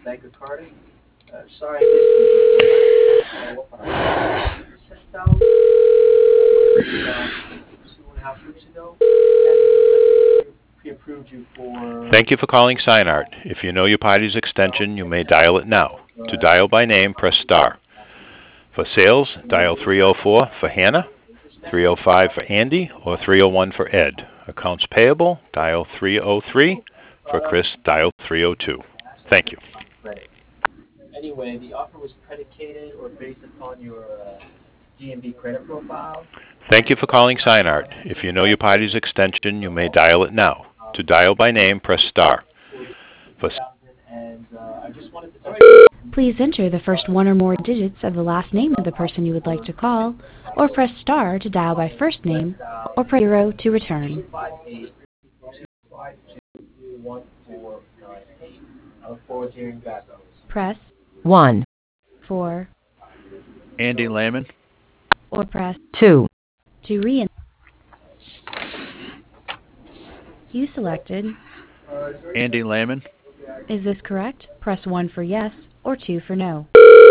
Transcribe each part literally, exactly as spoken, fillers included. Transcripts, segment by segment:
Bank of Cardiff. Uh, sorry, I missed you. Follow up on a form you sent out uh, two and a half weeks ago. And it looks like we pre-approved you for. Thank you for calling SignArt. If you know your party's extension, you may dial it now. To dial by name, press star. For sales, dial three oh four for Hannah, three oh five for Andy, or three oh one for Ed. Accounts payable, dial three oh three. For Chris, dial three oh two. Thank you. Credit. Anyway, the offer was predicated or based upon your uh, D and B credit profile. Thank you for calling SignArt. If you know your party's extension, you may dial it now. To dial by name, press star. For And uh, I just wanted to touch. Please enter the first one or more digits of the last name of the person you would like to call, or press star to dial by first name, or press zero to return. I look forward to hearing back. Press one, four, Andy Lehman. or press two. to re. You selected. Andy Lehman. Is this correct? Press one for yes, or two for no.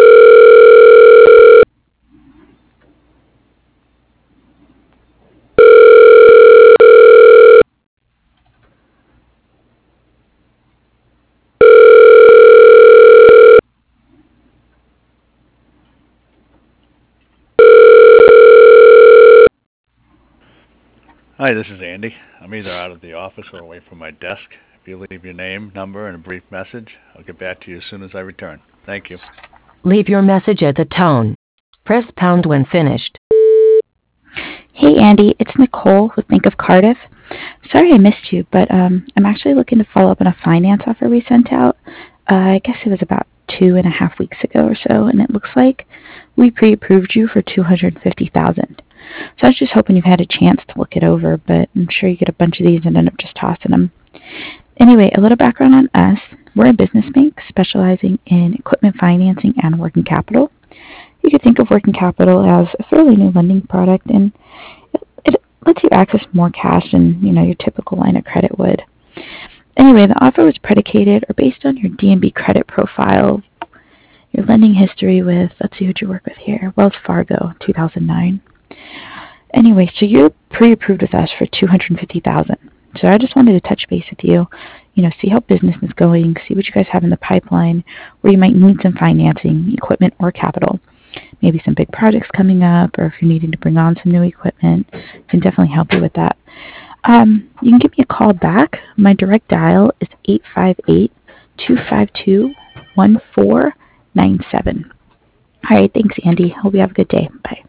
Hi, this is Andy. I'm either out of the office or away from my desk. If you leave your name, number, and a brief message, I'll get back to you as soon as I return. Thank you. Leave your message at the tone. Press pound when finished. Hey Andy, it's Nicole with Bank of Cardiff. Sorry I missed you, but um, I'm actually looking to follow up on a finance offer we sent out. Uh, I guess it was about two and a half weeks ago or so, and it looks like we pre-approved you for two hundred fifty thousand dollars. So I was just hoping you've had a chance to look it over, but I'm sure you get a bunch of these and end up just tossing them. Anyway, a little background on us. We're a business bank specializing in equipment financing and working capital. You could think of working capital as a fairly new lending product, and it, it lets you access more cash than you know your typical line of credit would. Anyway, the offer was predicated or based on your D and B credit profile, your lending history with, let's see who you work with here, Wells Fargo, two thousand nine. Anyway, so you're pre-approved with us for two hundred fifty thousand dollars. So I just wanted to touch base with you, you know, see how business is going, see what you guys have in the pipeline, where you might need some financing, equipment or capital. Maybe some big projects coming up, or if you're needing to bring on some new equipment, I can definitely help you with that. Um, you can give me a call back. My direct dial is eight five eight, two five two, one four nine seven. All right, thanks, Andy. Hope you have a good day. Bye.